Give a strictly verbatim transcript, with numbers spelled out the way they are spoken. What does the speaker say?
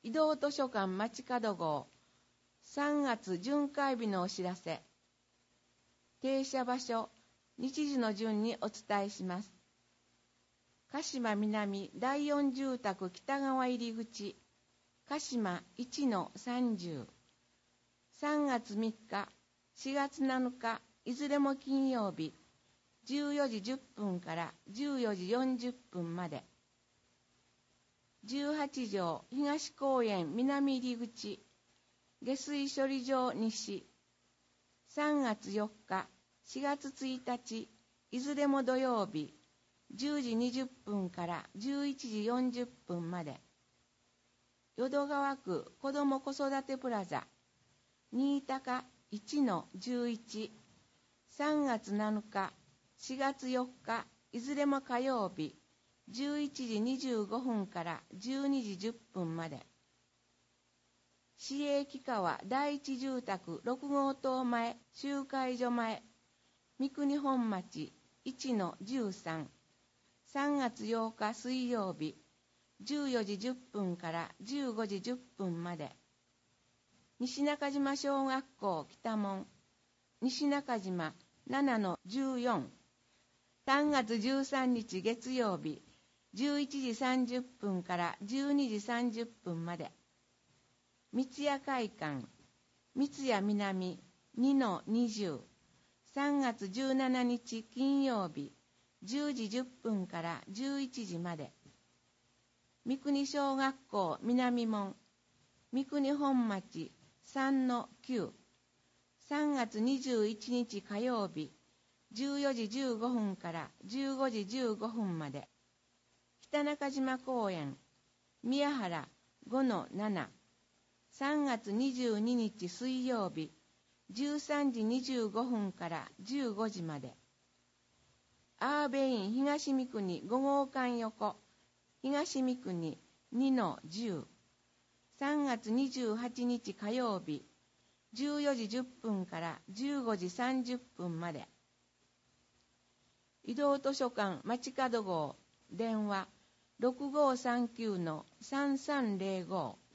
移動図書館街角号さんがつ巡回日のお知らせ。停車場所、日時の順にお伝えします。鹿島南だいよん住宅北側入口、鹿島いちのさんじゅう。さんがつみっか、しがつなのか、いずれも金曜日、じゅうよじじゅっぷんからじゅうよじよんじゅっぷんまで。じゅうはち条東公園南入口、下水処理場西。さんがつよっか、しがつついたち、いずれも土曜日、じゅうじにじゅっぷんからじゅういちじよんじゅっぷんまで。淀川区子ども子育てプラザ、新高いちのじゅういち。さんがつなのか、しがつよっか、いずれも火曜日、じゅういちじにじゅうごふんからじゅうにじじゅっぷんまで。市営木川第一住宅ろく号棟前集会所前、三国本町いちのじゅうさん。さんがつようか水曜日、じゅうよじじゅっぷんからじゅうごじじゅっぷんまで。西中島小学校北門、西中島ななのじゅうよん。さんがつじゅうさんにち月曜日、じゅういちじさんじゅっぷんからじゅうにじさんじゅっぷんまで。三谷会館、三谷南にのにじゅう。さんがつじゅうしちにち金曜日、じゅうじじゅっぷんからじゅういちじまで。三国小学校南門、三国本町さんのきゅう。さんがつにじゅういちにち火曜日、じゅうよじじゅうごふんからじゅうごじじゅうごふんまで。北中島公園、宮原ごのなな。さんがつにじゅうににち水曜日、じゅうさんじにじゅうごふんからじゅうごじまで。アーベイン東三国ご号館横、東三国にのじゅう。さんがつにじゅうはちにち火曜日、じゅうよじじゅっぷんからじゅうごじさんじゅっぷんまで。移動図書館街角号、電話ろくごうさんきゅうのさんさんぜろご。